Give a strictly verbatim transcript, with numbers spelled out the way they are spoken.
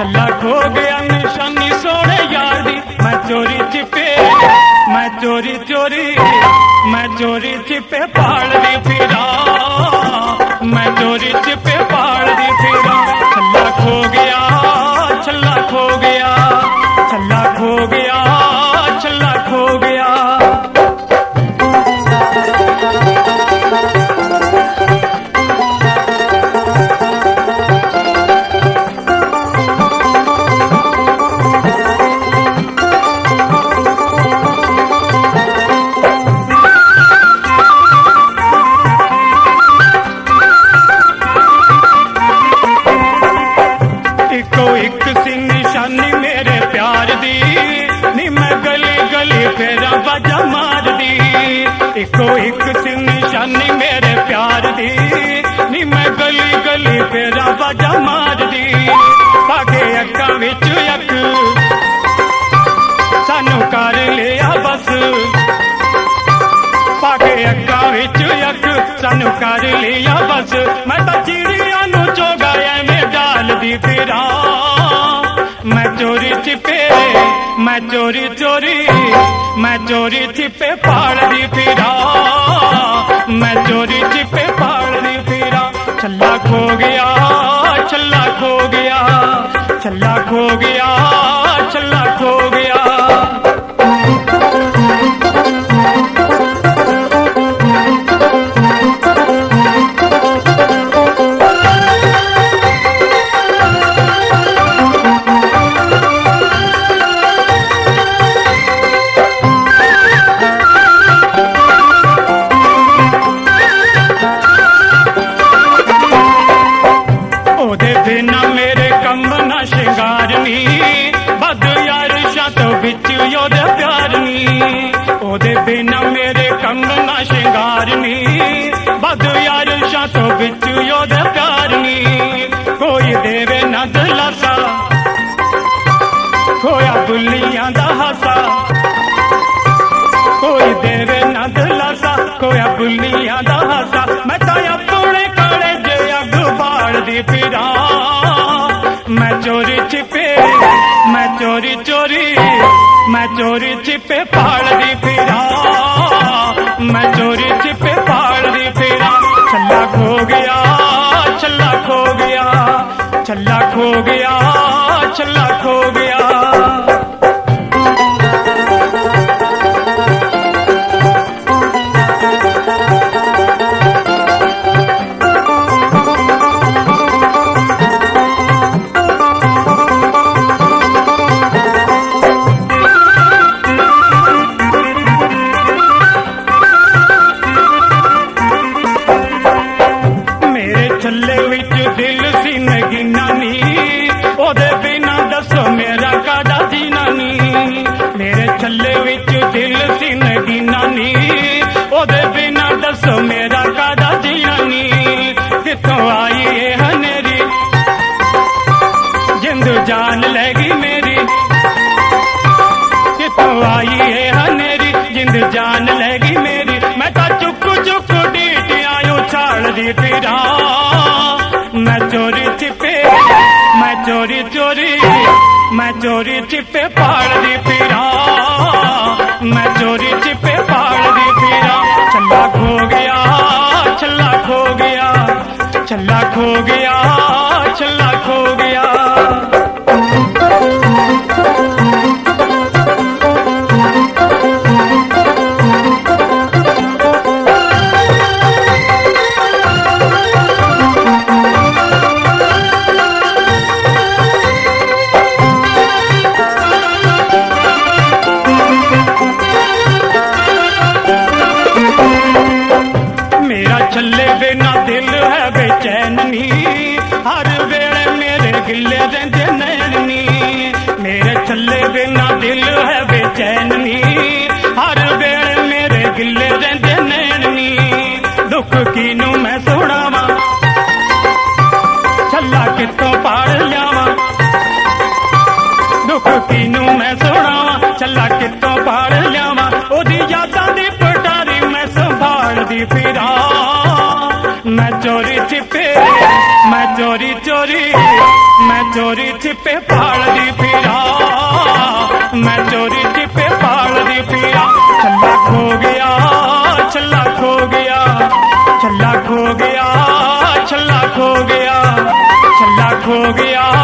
छल्ला खो गया निशानी सोने यार दी। मैं चोरी छिपे मैं चोरी चोरी मैं चोरी छिपे पाल दी फिरा। मैं चोरी छिपे पाल दी फिरा। छल्ला खो गया छल्ला खो गया छल्ला खो गया छल्ला खो गया। एक सी निशानी मेरे प्यार दी नी मैं गली गली फेरा बाजा मार दी। इको एक सी निशानी मेरे प्यार दी नी मैं गली गली फेरा बाजा मार दी। पाके अक्का विच अक सानू कर लिया बस। पाके अक्का विच अक सानू कर लिया बस। मैं तो चिड़िया नू चोगाया में डाल दी फिरा। मैं चोरी छिपे मैं चोरी चोरी मैं चोरी छिपे पाल दी फिरा। मैं चोरी छिपे पाल दी फिरा। छल्ला खो गया छल्ला खो गया छल्ला खो गया छल्ला खो गया। बिना मेरे कंगना शिंगार नी बद यार शातों बिच योद प्यार नी। कोई देवे न दिलासा खोया बुलियां दा हासा। कोई देवे न दिलासा खोया बुलियां दा हासा। मैं तो अपने काले जे अग बाल दी फिरा। मैं चोरी छिपे मैं चोरी चोरी मैं चोरी छिपे पाल दी फिरा। मैं चोरी छिपे पाल दी फिरा। छल्ला खो गया छल्ला खो गया छल्ला खो गया छल्ला खो गया। छल्ले विच दिल सी नगीना नी ओदे बिना दसो मेरा कादा जीना नी। मेरे छल्ले विच दिल सी नगीना नी ओदे बिना दसो मेरा कादा जीना नी। कितों आई ये हनेरी जिंद जान लेगी मेरी। कितों आई ये हनेरी जिंद जान लेगी मेरी। मैं तो चुक चुक डीटियां उछाल दी फिरा। मैं चोरी छिपे मैं चोरी चोरी मैं चोरी छिपे पाल दी फिरा। मैं चोरी छिपे पाल दी फिरा। छल्ला खो गया छल्ला खो गया छल्ला खो गया छल्ला खो गया। छल्ले बिना दिल है बेचैन नी हर वेले मेरे गिले रहंदे नैन नी। मेरे छल्ले बिना दिल है बेचैन नी हर वेले मेरे गिले रहंदे नैन नी। दुख कीनू मैं सुनावा छल्ला कितों पाल लियावा। दुख कीनू मैं सुनावा छल्ला कितों पाल लियावा। ओदी यादां दी पटारी मैं संभाल दी फिरा। मैं चोरी छिपे मैं चोरी चोरी मैं चोरी छिपे पालदी फिरा, मैं चोरी छिपे पालदी फिरा। छल्ला खो गया, छल्ला खो गया, छल्ला खो गया, छल्ला खो गया, छल्ला खो गया।